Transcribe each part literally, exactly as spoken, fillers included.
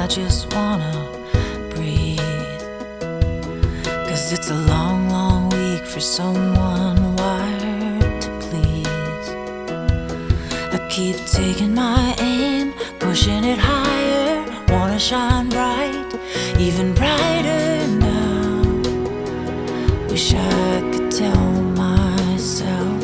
just wanna breathe. Cause it's a long, long week for someone wired to please. I keep taking my aim, pushing it higher, wanna shine bright, even brighter now. Wish I could tell myself,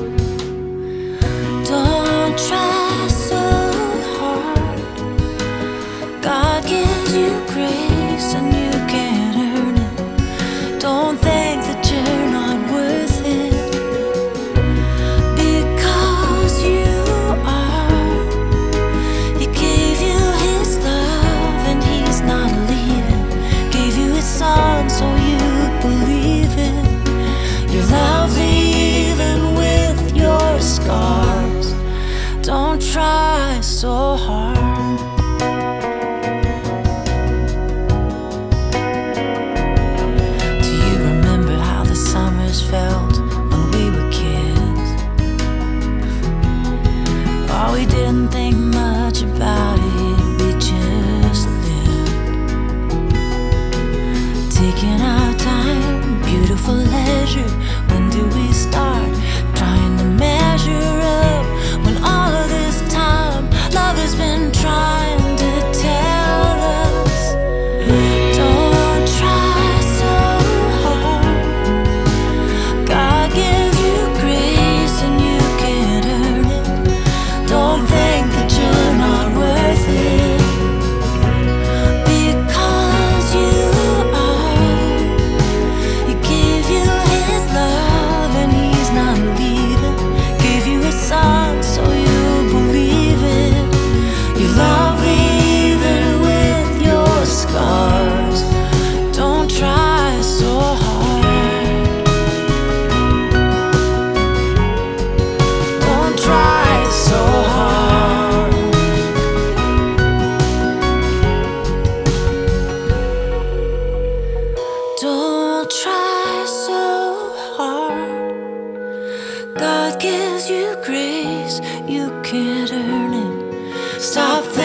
don't try so hard. God gives you grace and you can't earn it. Don't think that you're not worth it, because you are. He gave you his love and he's not leaving. Gave you his son so you believe it. You're lovely even with your scars. Don't try so hard. Do you remember how the summers felt when we were kids? Oh, we didn't think much about it, we just lived, taking our time, beautiful leisure. When do we start trying to measure up, when all of this time love has been trying to tell us, don't try so hard. God gives you grace and you can't earn it. Don't think that you're not worth it, because you are. He gave you his love and he's not leaving. Gave you his son so you believe it. You're lovely even with your scars. Don't try so hard. Don't try so hard. Don't try so hard. God gives you grace, you can't earn it. Stop thinking